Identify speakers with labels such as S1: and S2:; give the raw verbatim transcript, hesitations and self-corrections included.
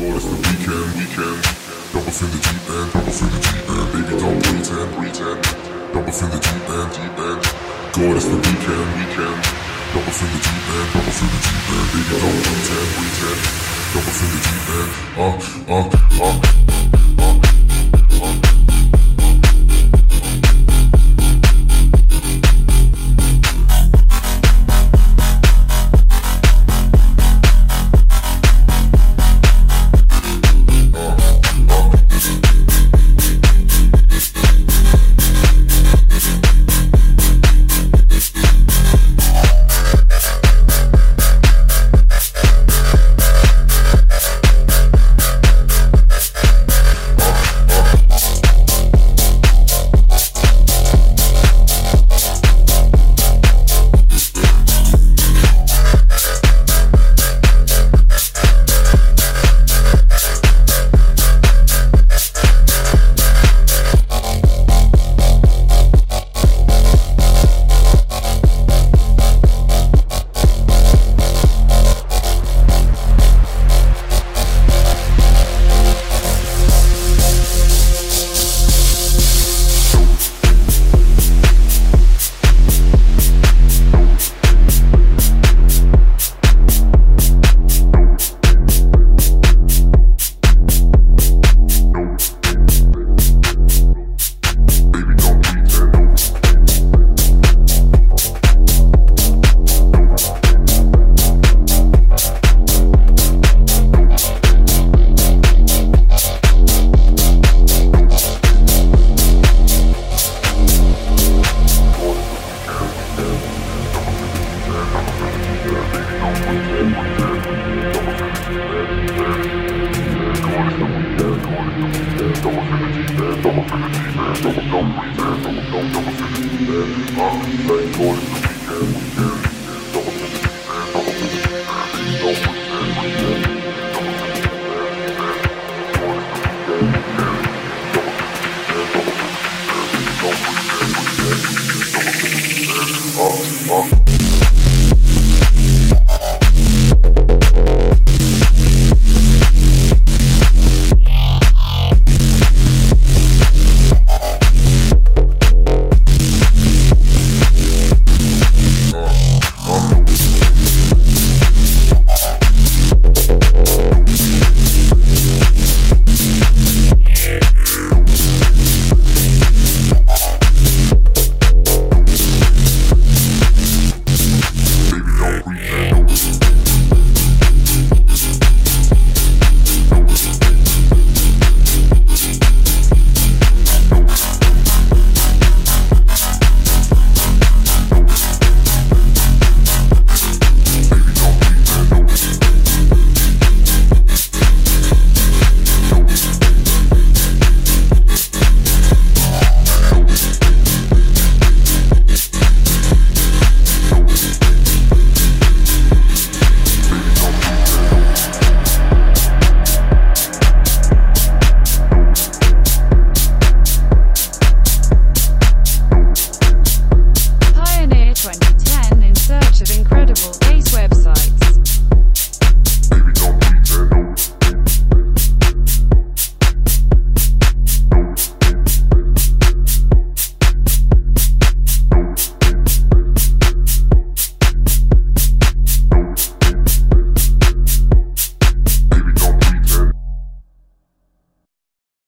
S1: it's the weekend, weekend. Jump off in the deep end, jump off in the deep end. Baby, don't pretend, pretend. Jump off in the deep end, deep end. God, it's the weekend, weekend. Jump off in the deep end, jump off in the deep end. Baby, don't pretend, pretend. Jump off in the deep end. Uh, uh, uh, uh, uh. Don't, don't, don't, don't, don't, don't, don't, don't, don't, don't, don't, don't, don't, don't, don't,